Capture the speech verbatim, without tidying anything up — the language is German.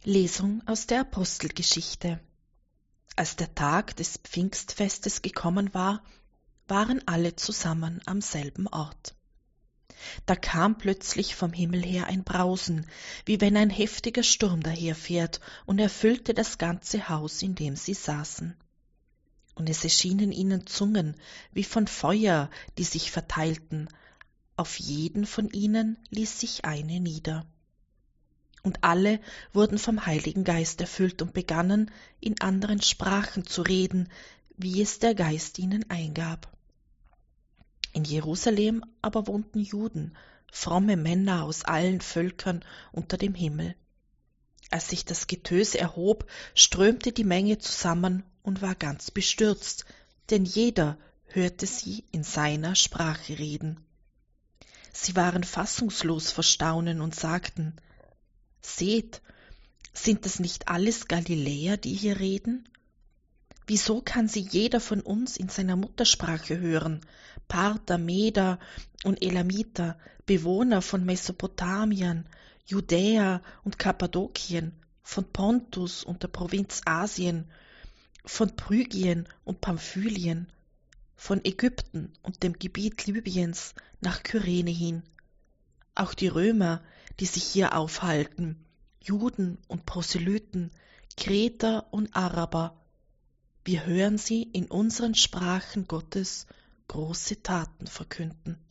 Lesung aus der Apostelgeschichte. Als der Tag des Pfingstfestes gekommen war, waren alle zusammen am selben Ort. Da kam plötzlich vom Himmel her ein Brausen, wie wenn ein heftiger Sturm daherfährt, und erfüllte das ganze Haus, in dem sie saßen. Und es erschienen ihnen Zungen wie von Feuer, die sich verteilten. Auf jeden von ihnen ließ sich eine nieder. Und alle wurden vom Heiligen Geist erfüllt und begannen, in anderen Sprachen zu reden, wie es der Geist ihnen eingab. In Jerusalem aber wohnten Juden, fromme Männer aus allen Völkern unter dem Himmel. Als sich das Getöse erhob, strömte die Menge zusammen und war ganz bestürzt, denn jeder hörte sie in seiner Sprache reden. Sie waren fassungslos vor Staunen und sagten: Seht, sind das nicht alles Galiläer, die hier reden? Wieso kann sie jeder von uns in seiner Muttersprache hören? Parther, Meder und Elamiter, Bewohner von Mesopotamien, Judäa und Kappadokien, von Pontus und der Provinz Asien, von Phrygien und Pamphylien, von Ägypten und dem Gebiet Libyens nach Kyrene hin. Auch die Römer, die sich hier aufhalten, Juden und Proselyten, Kreter und Araber, wir hören sie in unseren Sprachen Gottes große Taten verkünden.